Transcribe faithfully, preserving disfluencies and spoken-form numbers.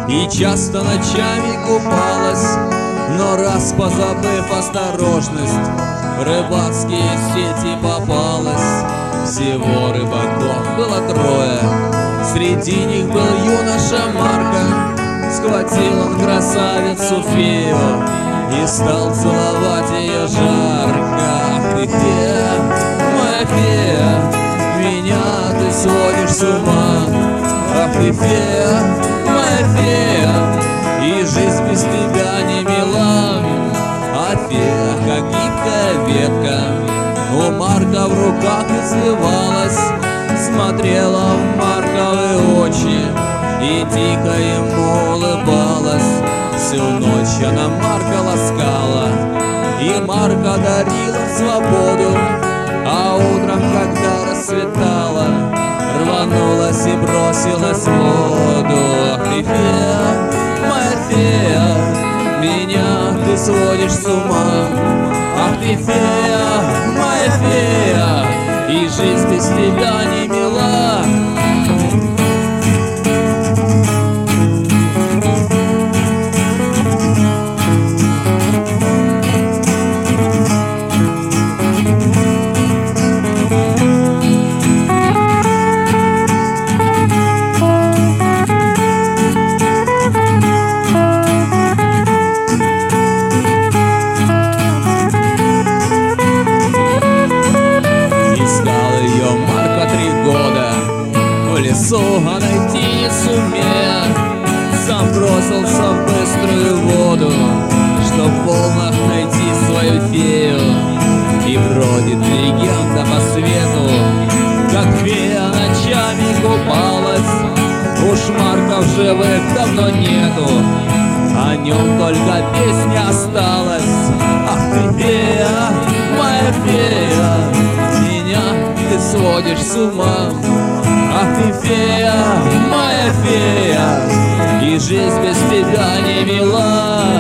И часто ночами купалась, но раз позабыв осторожность, в рыбацкие сети попалась. Всего рыбаков было трое, среди них был юноша Марко. Схватил он красавицу фею и стал целовать ее жарко. Ах ты, фея, моя фея, меня ты сводишь с ума. Ах ты, фея, моя фея, и жизнь без тебя не мила. А фея, как гибкая ветка, у Марка в руках извивалась, смотрела в Марковы очи и дико ему улыбалась. Всю ночь она Марка ласкала, и Марка дарила свободу. А утром, когда рассветало, рванулась и бросилась в воду. Ах ты, фея, моя фея, меня ты сводишь с ума. Ах ты, фея, моя фея, и жизнь без тебя не мила. А найти не сумея, сам бросился в быструю воду, чтоб в волнах найти свою фею. И бродит легенда по свету, как фея ночами купалась. Уж Марка в живых давно нету, о нем только песня осталась. Ах ты, фея, моя фея, меня ты сводишь с ума. Ах ты, фея, моя фея, и жизнь без тебя не мила.